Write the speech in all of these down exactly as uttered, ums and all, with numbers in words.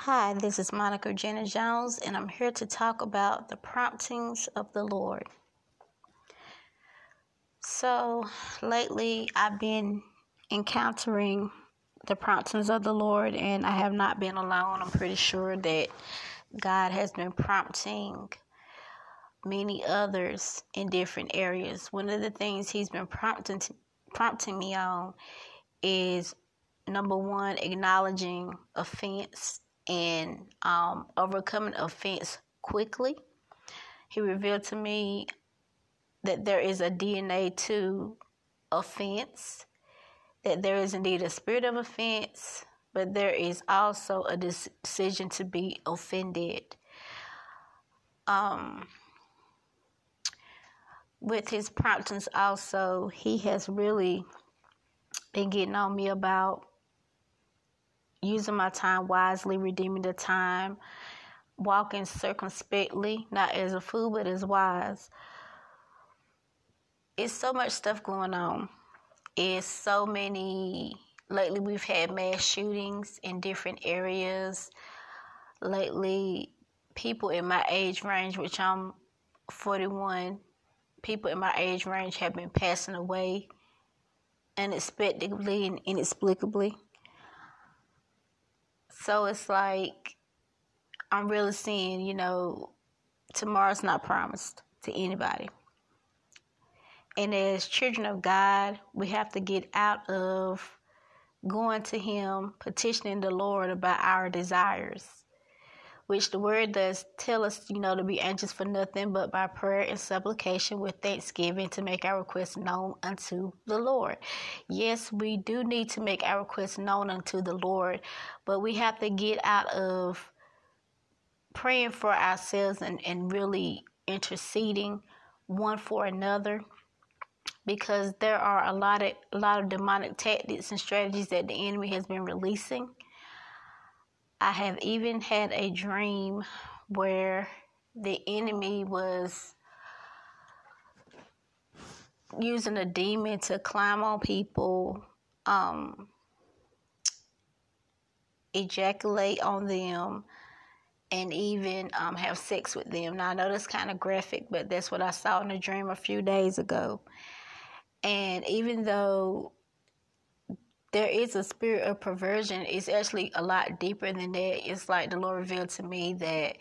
Hi, this is Monica Jenna Jones, and I'm here to talk about the promptings of the Lord. So, lately I've been encountering the promptings of the Lord, and I have not been alone. I'm pretty sure that God has been prompting many others in different areas. One of the things He's been prompting prompting me on is, number one, acknowledging offense and um, overcoming offense quickly. He revealed to me that there is a D N A to offense, that there is indeed a spirit of offense, but there is also a decision to be offended. Um, with his promptings also, he has really been getting on me about using my time wisely, redeeming the time, walking circumspectly, not as a fool, but as wise. It's so much stuff going on. It's so many, lately we've had mass shootings in different areas. Lately, people in my age range, which I'm forty-one, people in my age range have been passing away unexpectedly and inexplicably. So it's like, I'm really seeing, you know, tomorrow's not promised to anybody. And as children of God, we have to get out of going to Him, petitioning the Lord about our desires, which the Word does tell us, you know, to be anxious for nothing but by prayer and supplication with thanksgiving to make our requests known unto the Lord. Yes, we do need to make our requests known unto the Lord, but we have to get out of praying for ourselves and, and really interceding one for another, because there are a lot of a lot of demonic tactics and strategies that the enemy has been releasing. I have even had a dream where the enemy was using a demon to climb on people, um, ejaculate on them, and even um, have sex with them. Now, I know that's kind of graphic, but that's what I saw in a dream a few days ago. And even though there is a spirit of perversion, it's actually a lot deeper than that. It's like the Lord revealed to me that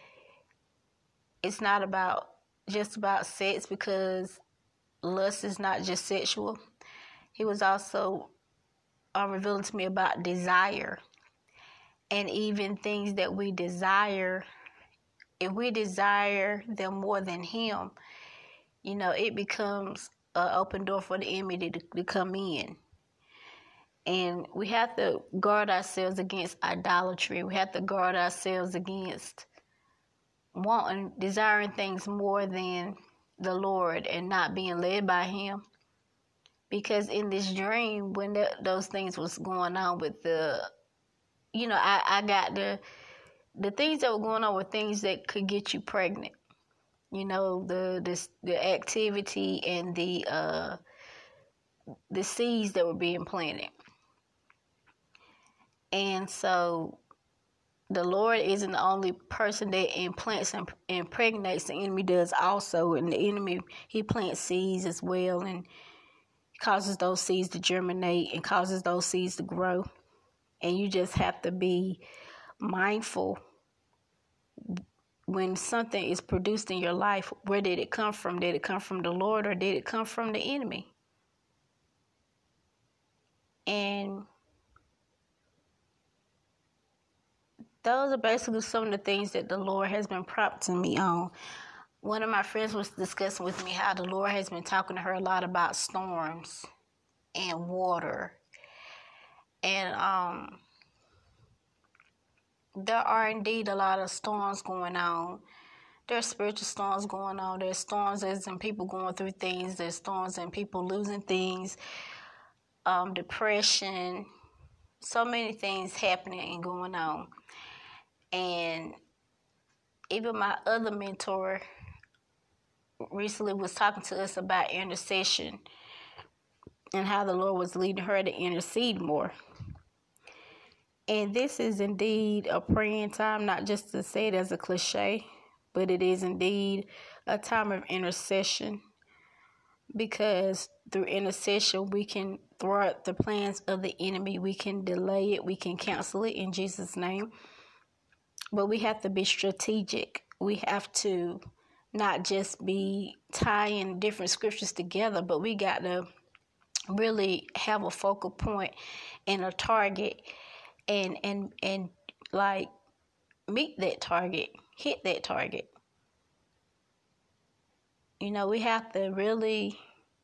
it's not about just about sex, because lust is not just sexual. He was also uh, revealing to me about desire, and even things that we desire. If we desire them more than Him, you know, it becomes an open door for the enemy to, to come in. And we have to guard ourselves against idolatry. We have to guard ourselves against wanting, desiring things more than the Lord and not being led by Him. Because in this dream, when the, those things was going on with the, you know, I, I got the, the things that were going on were things that could get you pregnant. You know, the the, the activity and the uh, the seeds that were being planted. And so the Lord isn't the only person that implants and impregnates. The enemy does also. And the enemy, he plants seeds as well and causes those seeds to germinate and causes those seeds to grow. And you just have to be mindful when something is produced in your life. Where did it come from? Did it come from the Lord, or did it come from the enemy? And those are basically some of the things that the Lord has been prompting me on. One of my friends was discussing with me how the Lord has been talking to her a lot about storms and water. And um, there are indeed a lot of storms going on. There's spiritual storms going on. There's storms as in people going through things. There's storms and people losing things, um, depression, so many things happening and going on. And even my other mentor recently was talking to us about intercession and how the Lord was leading her to intercede more. And this is indeed a praying time, not just to say it as a cliche, but it is indeed a time of intercession, because through intercession we can thwart the plans of the enemy. We can delay it. We can cancel it in Jesus' name. But we have to be strategic. We have to not just be tying different scriptures together, but we got to really have a focal point and a target, and and and like meet that target, hit that target. You know, we have to really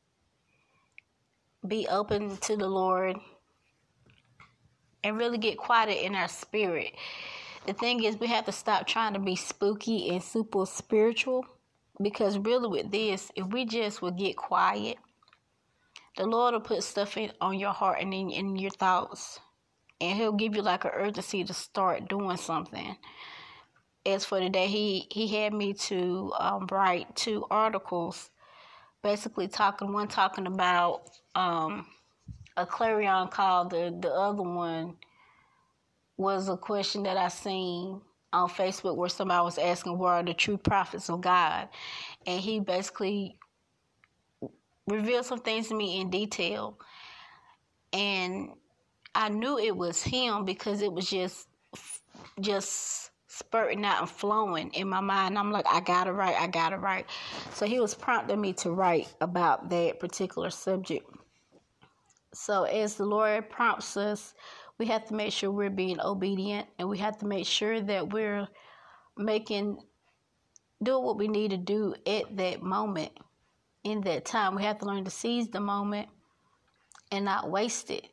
be open to the Lord and really get quiet in our spirit. The thing is, we have to stop trying to be spooky and super spiritual, because really with this, if we just would get quiet, the Lord will put stuff in on your heart and in, in your thoughts, and He'll give you like an urgency to start doing something. As for today, he, he had me to um, write two articles, basically talking, one talking about um, a clarion call. The, the other one was a question that I seen on Facebook where somebody was asking, where are the true prophets of God? And he basically revealed some things to me in detail. And I knew it was him because it was just, just spurting out and flowing in my mind. I'm like, I gotta write, I gotta write. So he was prompting me to write about that particular subject. So as the Lord prompts us, we have to make sure we're being obedient, and we have to make sure that we're making, doing what we need to do at that moment, in that time. We have to learn to seize the moment and not waste it.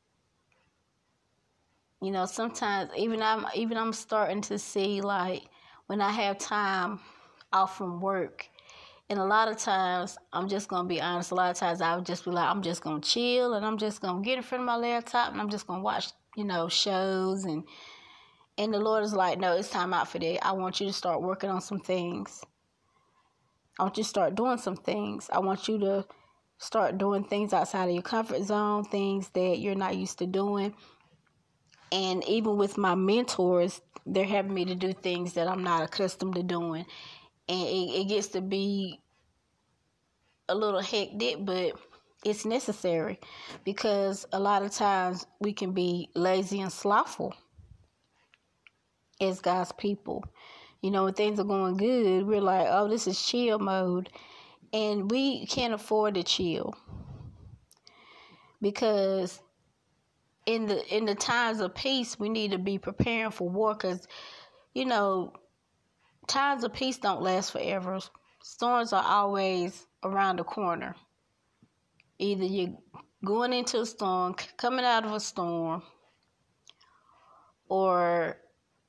You know, sometimes even I'm even I'm starting to see, like, when I have time off from work, and a lot of times, I'm just going to be honest, a lot of times I would just be like, I'm just going to chill, and I'm just going to get in front of my laptop, and I'm just going to watch, you know, shows. And and the Lord is like, no, it's time out for that. I want you to start working on some things. I want you to start doing some things. I want you to start doing things outside of your comfort zone, things that you're not used to doing. And even with my mentors, they're having me to do things that I'm not accustomed to doing. And it, it gets to be a little hectic, but it's necessary, because a lot of times we can be lazy and slothful as God's people. You know, when things are going good, we're like, oh, this is chill mode. And we can't afford to chill, because in the in the times of peace, we need to be preparing for war, because, you know, times of peace don't last forever. Storms are always around the corner. Either you're going into a storm, coming out of a storm, or,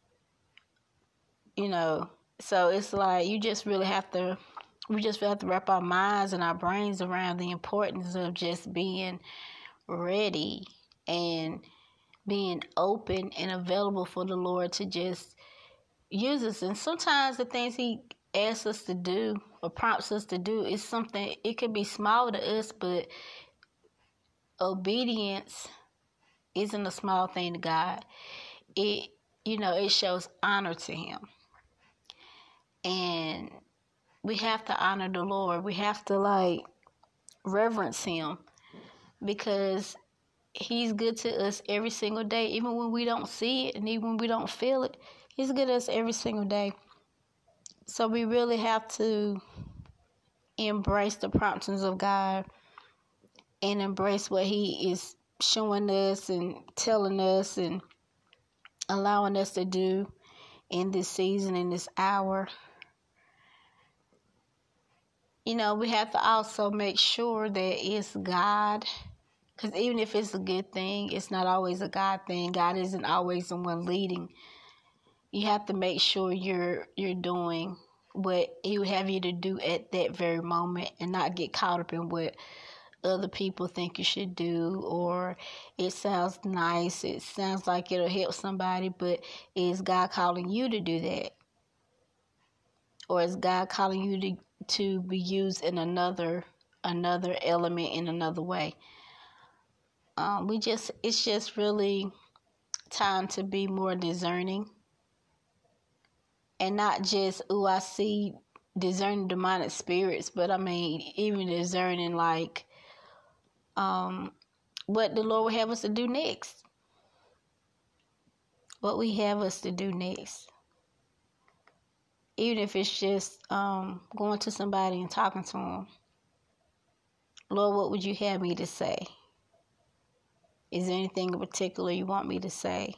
you know, so it's like you just really have to, we just have to wrap our minds and our brains around the importance of just being ready and being open and available for the Lord to just use us. And sometimes the things He asks us to do or prompts us to do is something, it could be small to us, but obedience isn't a small thing to God. It, you know, it shows honor to Him. And we have to honor the Lord. We have to, like, reverence Him, because He's good to us every single day, even when we don't see it and even when we don't feel it. He's good to us every single day. So we really have to embrace the promptings of God and embrace what He is showing us and telling us and allowing us to do in this season, in this hour. You know, we have to also make sure that it's God, because even if it's a good thing, it's not always a God thing. God isn't always the one leading. You have to make sure you're you're doing what He would have you to do at that very moment, and not get caught up in what other people think you should do, or it sounds nice, it sounds like it'll help somebody, but is God calling you to do that? Or is God calling you to, to be used in another another element, in another way? Um, we just, it's just really time to be more discerning. And not just, ooh, I see discerning demonic spirits, but I mean, even discerning like um, what the Lord would have us to do next. What we have us to do next. Even if it's just um, going to somebody and talking to them. Lord, what would you have me to say? Is there anything in particular you want me to say?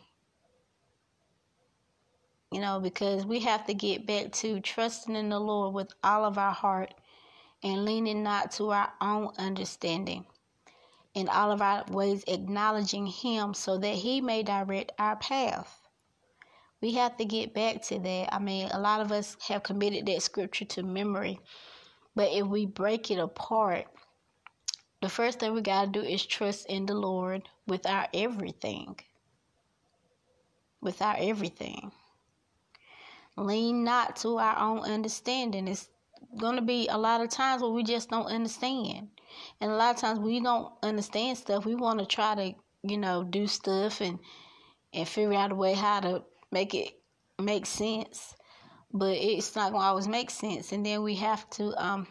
You know, because we have to get back to trusting in the Lord with all of our heart and leaning not to our own understanding. In all of our ways, acknowledging Him so that He may direct our path. We have to get back to that. I mean, a lot of us have committed that scripture to memory. But if we break it apart, the first thing we got to do is trust in the Lord with our everything. With our everything. Lean not to our own understanding. It's going to be a lot of times where we just don't understand. And a lot of times we don't understand stuff. We want to try to, you know, do stuff and, and figure out a way how to make it make sense. But it's not going to always make sense. And then we have to um,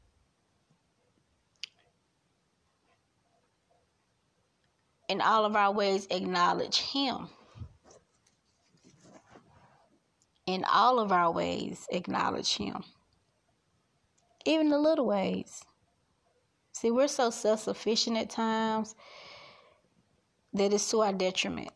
in all of our ways acknowledge Him. In all of our ways, acknowledge Him. Even the little ways. See, we're so self-sufficient at times that it's to our detriment.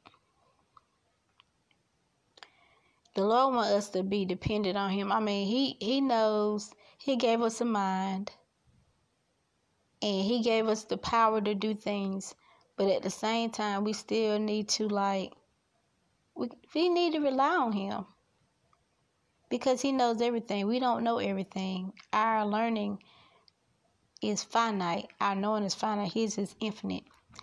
The Lord wants us to be dependent on Him. I mean, He, He knows He gave us a mind. And He gave us the power to do things. But at the same time, we still need to, like, we, we need to rely on Him. Because He knows everything. We don't know everything. Our learning is finite. Our knowing is finite. His is infinite.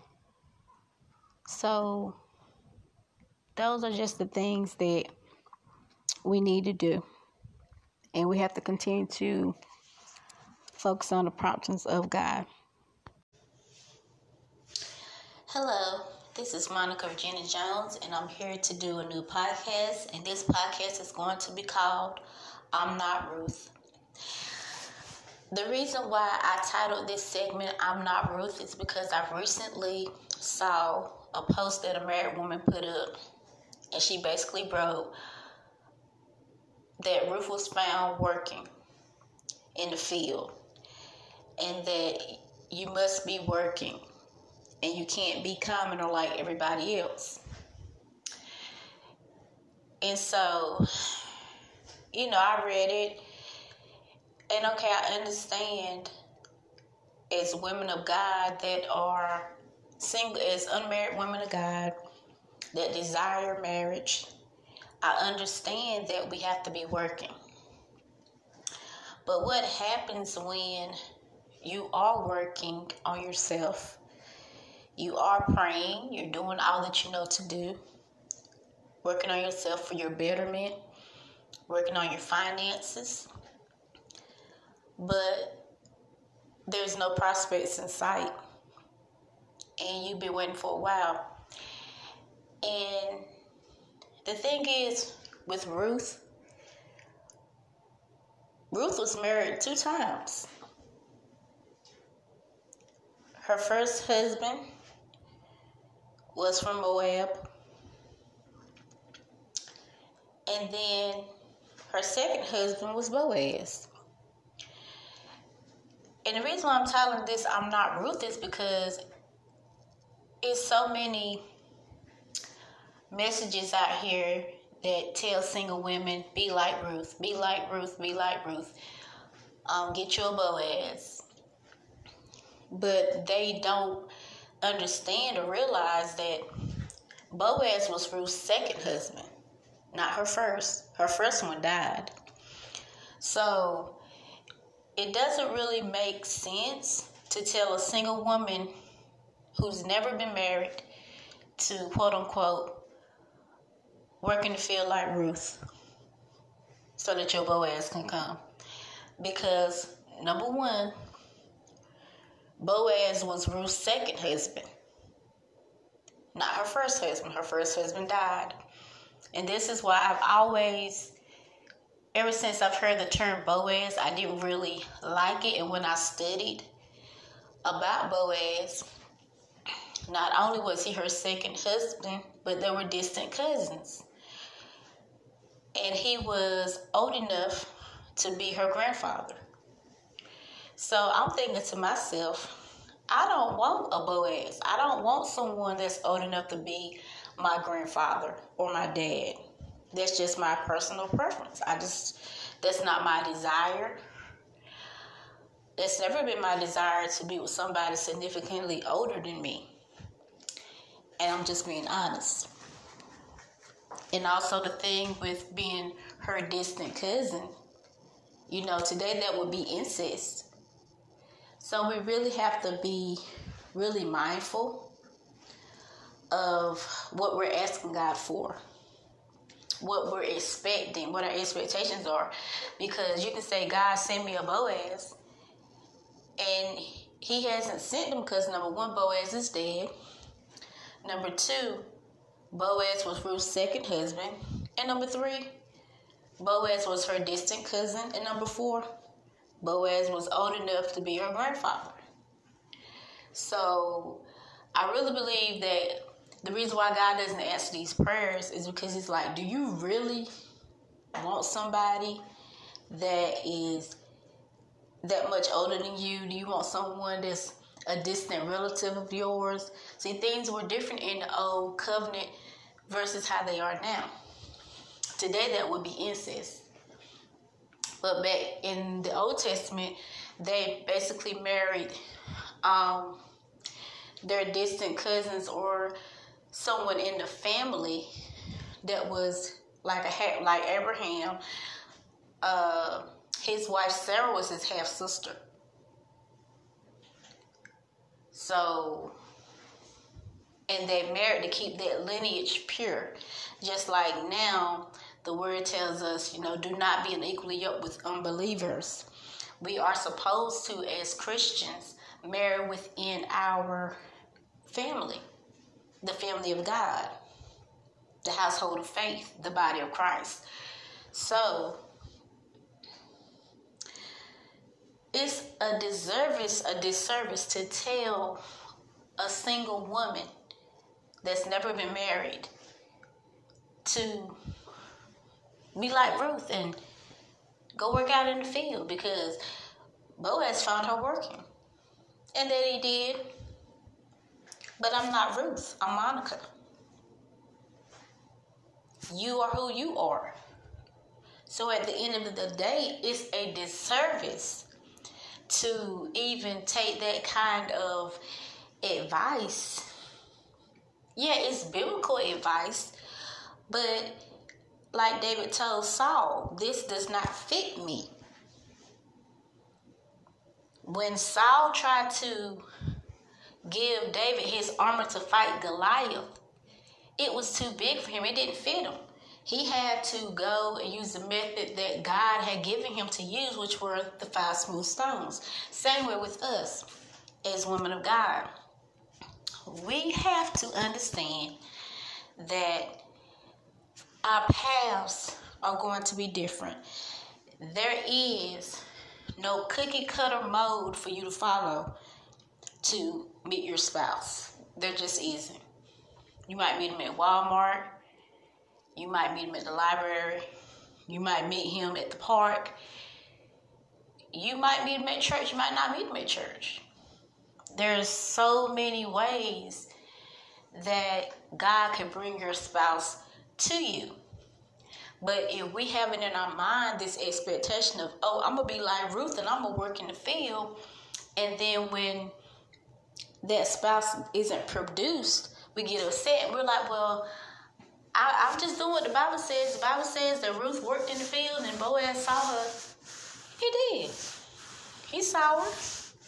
So, those are just the things that we need to do. And we have to continue to focus on the promptings of God. Hello, this is Monica Regina Jones, and I'm here to do a new podcast. And this podcast is going to be called I'm Not Ruth. The reason why I titled this segment I'm Not Ruth is because I recently saw a post that a married woman put up, and she basically wrote that Ruth was found working in the field, and that you must be working, and you can't be common or like everybody else. And so, you know, I read it, and okay, I understand as women of God that are single, as unmarried women of God that desire marriage, I understand that we have to be working. But what happens when you are working on yourself? You are praying, you're doing all that you know to do, working on yourself for your betterment, working on your finances, but there's no prospects in sight, and you've been waiting for a while. And the thing is, with Ruth, Ruth was married two times. Her first husband was from Moab, and then her second husband was Boaz. And the reason why I'm telling this I'm Not Ruth is because it's so many messages out here that tell single women, be like Ruth, be like Ruth, be like Ruth. Um, get your Boaz. But they don't understand or realize that Boaz was Ruth's second husband, not her first. Her first one died. So it doesn't really make sense to tell a single woman who's never been married to, quote unquote, work in the field like Ruth so that your Boaz can come. Because, number one, Boaz was Ruth's second husband. not her first husband. Her first husband died. And this is why I've always, ever since I've heard the term Boaz, I didn't really like it. And when I studied about Boaz, not only was he her second husband, but they were distant cousins. And he was old enough to be her grandfather. So I'm thinking to myself, I don't want a Boaz. I don't want someone that's old enough to be my grandfather or my dad. That's just my personal preference. I just, that's not my desire. It's never been my desire to be with somebody significantly older than me. And I'm just being honest. And also the thing with being her distant cousin, you know, today that would be incest. So we really have to be really mindful of what we're asking God for, what we're expecting, what our expectations are. Because you can say, God, send me a Boaz. And he hasn't sent them because, number one, Boaz is dead. Number two, Boaz was Ruth's second husband. And number three, Boaz was her distant cousin. And number four, Boaz was old enough to be her grandfather. So I really believe that the reason why God doesn't answer these prayers is because he's like, do you really want somebody that is that much older than you? Do you want someone that's a distant relative of yours? See, things were different in the old covenant versus how they are now. Today, that would be incest. But back in the Old Testament, they basically married um, their distant cousins or someone in the family that was like a like Abraham. Uh, his wife Sarah was his half sister. So, and they married to keep that lineage pure. Just like now, the word tells us, you know, do not be unequally yoked with unbelievers. We are supposed to, as Christians, marry within our family, the family of God, the household of faith, the body of Christ. So, it's a disservice, a disservice to tell a single woman that's never been married to be like Ruth and go work out in the field, because Boaz found her working. And that he did. But I'm not Ruth. I'm Monica. You are who you are. So at the end of the day, it's a disservice to even take that kind of advice. Yeah, it's biblical advice, but like David told Saul, this does not fit me. When Saul tried to give David his armor to fight Goliath, it was too big for him. It didn't fit him. He had to go and use the method that God had given him to use, which were the five smooth stones. Same way with us as women of God. We have to understand that our paths are going to be different. There is no cookie cutter mode for you to follow to meet your spouse. There just isn't. You might meet him at Walmart. You might meet him at the library. You might meet him at the park. You might meet him at church. You might not meet him at church. There's so many ways that God can bring your spouse to you. But if we have it in our mind, this expectation of, oh, I'm going to be like Ruth and I'm going to work in the field. And then when that spouse isn't produced, we get upset. And we're like, well, I, I'm just doing what the Bible says. The Bible says that Ruth worked in the field and Boaz saw her. He did. He saw her.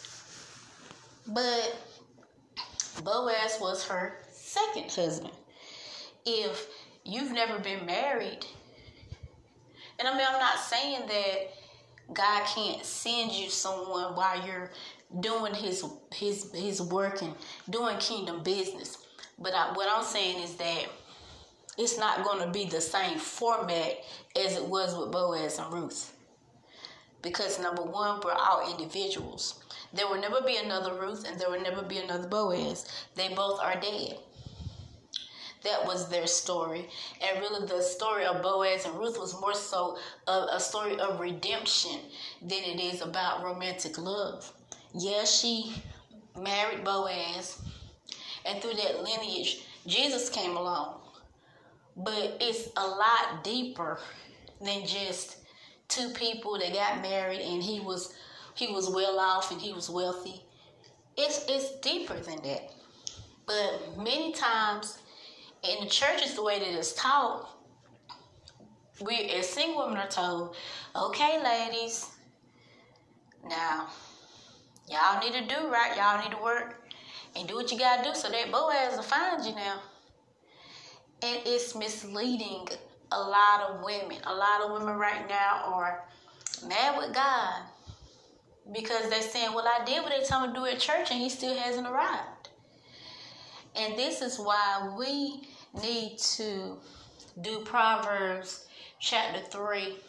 But Boaz was her second husband. If you've never been married, and I mean, I'm not saying that God can't send you someone while you're doing his his his work and doing kingdom business. But I, what I'm saying is that it's not going to be the same format as it was with Boaz and Ruth. Because number one, we're all individuals. There will never be another Ruth and there will never be another Boaz. They both are dead. That was their story. And really the story of Boaz and Ruth was more so a, a story of redemption than it is about romantic love. Yeah, she married Boaz, and through that lineage, Jesus came along. But it's a lot deeper than just two people that got married and he was he was well off and he was wealthy. It's it's deeper than that. But many times in the churches, the way that it's taught, we as single women are told, okay, ladies, now y'all need to do right, y'all need to work and do what you gotta do so that Boaz will find you now. And it's misleading a lot of women. A lot of women right now are mad with God because they're saying, well, I did what they told me to do at church and he still hasn't arrived. And this is why we need to do Proverbs chapter three,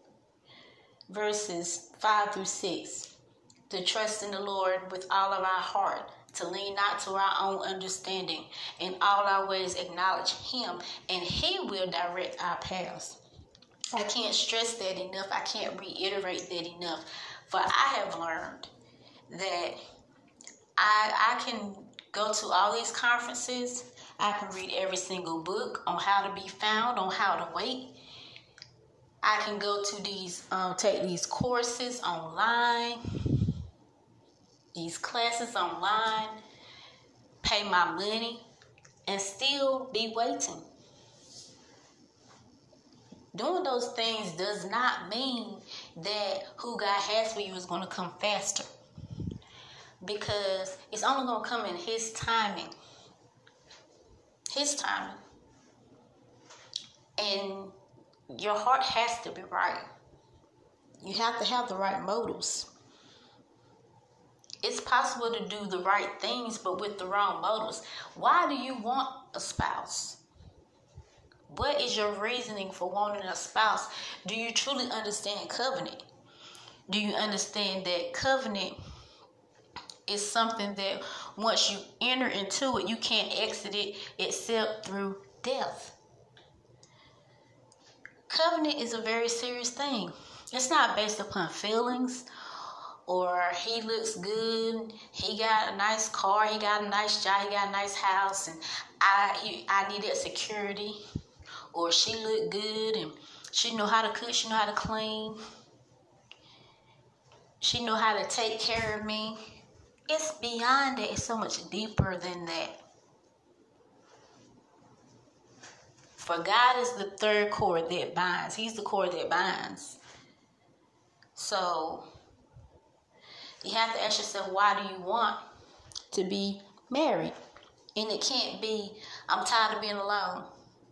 verses five through six. To trust in the Lord with all of our heart, to lean not to our own understanding, in all our ways acknowledge him, and he will direct our paths. I can't stress that enough. I can't reiterate that enough. For I have learned that I, I can go to all these conferences. I can read every single book on how to be found, on how to wait. I can go to these, um, take these courses online, these classes online, pay my money, and still be waiting. Doing those things does not mean that who God has for you is going to come faster. Because it's only going to come in his timing. His timing. And your heart has to be right. You have to have the right motives. It's possible to do the right things, but with the wrong motives. Why do you want a spouse? What is your reasoning for wanting a spouse? Do you truly understand covenant? Do you understand that covenant is something that once you enter into it, you can't exit it except through death? Covenant is a very serious thing. It's not based upon feelings. Or he looks good, he got a nice car, he got a nice job, he got a nice house, and I he, I needed security. Or she looked good, and she know how to cook, she know how to clean. She know how to take care of me. It's beyond that. It's so much deeper than that. For God is the third cord that binds. He's the cord that binds. So you have to ask yourself, why do you want to be married? And it can't be, I'm tired of being alone.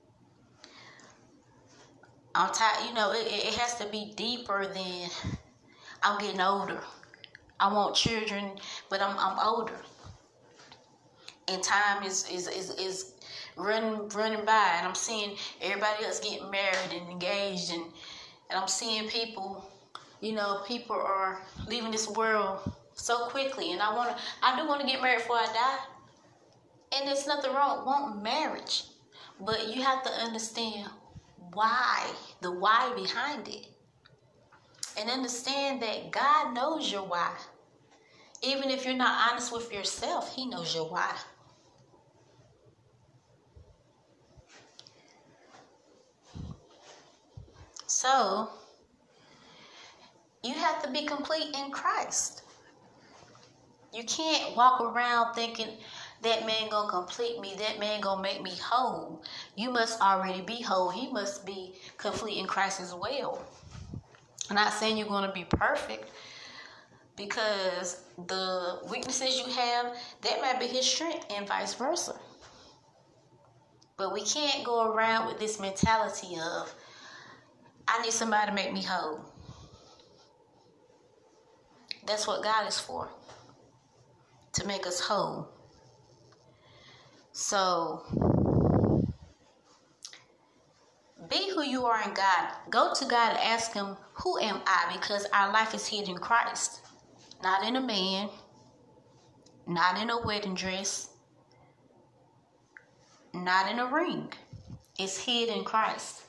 I'm tired, you know, it, it has to be deeper than I'm getting older. I want children, but I'm I'm older. And time is is, is, is running running by, and I'm seeing everybody else getting married and engaged, and, and I'm seeing people. You know, people are leaving this world so quickly, and I want to. I do want to get married before I die, and there's nothing wrong with wanting marriage, but you have to understand why, the why behind it, and understand that God knows your why. Even if you're not honest with yourself, He knows your why. So you have to be complete in Christ. You can't walk around thinking that man gonna complete me, that man gonna make me whole. You must already be whole. He must be complete in Christ as well. I'm not saying you're gonna be perfect, because the weaknesses you have, that might be his strength, and vice versa. But we can't go around with this mentality of, I need somebody to make me whole. That's what God is for, to make us whole. So, be who you are in God. Go to God and ask him, who am I? Because our life is hid in Christ. Not in a man. Not in a wedding dress. Not in a ring. It's hid in Christ.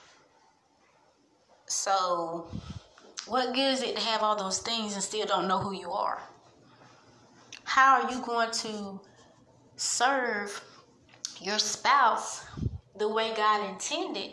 So, what good is it to have all those things and still don't know who you are? How are you going to serve your spouse the way God intended,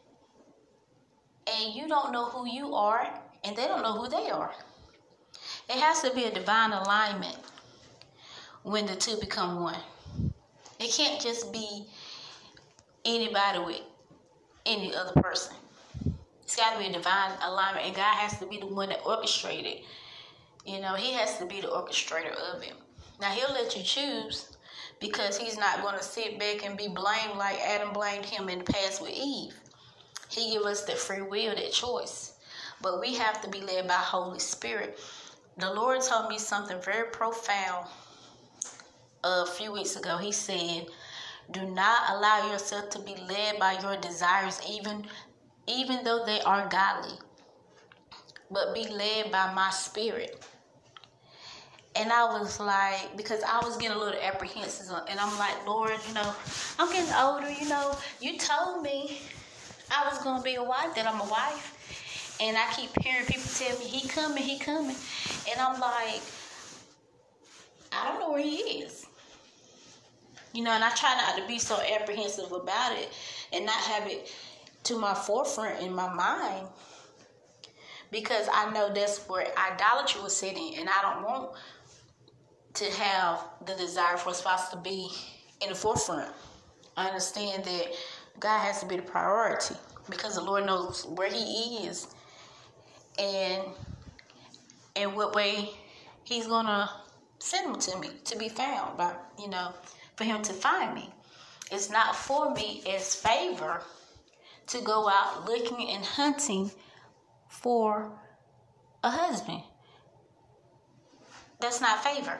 and you don't know who you are, and they don't know who they are? It has to be a divine alignment when the two become one. It can't just be anybody with any other person. It's got to be a divine alignment, and God has to be the one that orchestrated. You know, he has to be the orchestrator of it. Now, he'll let you choose, because he's not going to sit back and be blamed like Adam blamed him in the past with Eve. He give us that free will, that choice. But we have to be led by Holy Spirit. The Lord told me something very profound a few weeks ago. He said, do not allow yourself to be led by your desires, even, even though they are godly, but be led by my spirit. And I was like, because I was getting a little apprehensive, and I'm like, Lord, you know, I'm getting older, you know, you told me I was going to be a wife, that I'm a wife. And I keep hearing people tell me, he coming, he coming. And I'm like, I don't know where he is. You know, and I try not to be so apprehensive about it and not have it to my forefront in my mind, because I know that's where idolatry was sitting, and I don't want to have the desire for a spouse to be in the forefront. I understand that God has to be the priority, because the Lord knows where he is and in what way he's going to send him to me to be found, by, you know, for him to find me. It's not for me as favor to go out looking and hunting for a husband. That's not favor.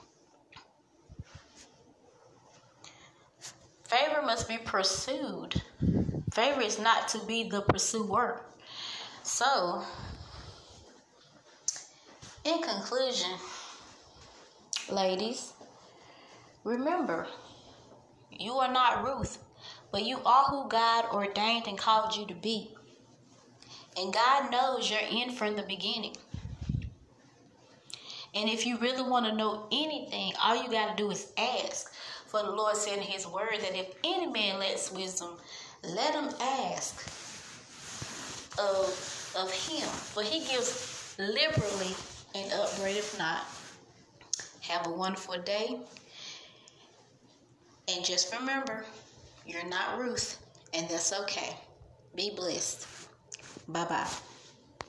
Favor must be pursued. Favor is not to be the pursuer. So, in conclusion, ladies, remember, you are not Ruth, but you are who God ordained and called you to be. And God knows your end from the beginning. And if you really want to know anything, all you got to do is ask. For the Lord said in his word that if any man lacks wisdom, let him ask of, of him. For he gives liberally and upbraideth not. Have a wonderful day. And just remember, you're not Ruth, and that's okay. Be blessed. Bye-bye.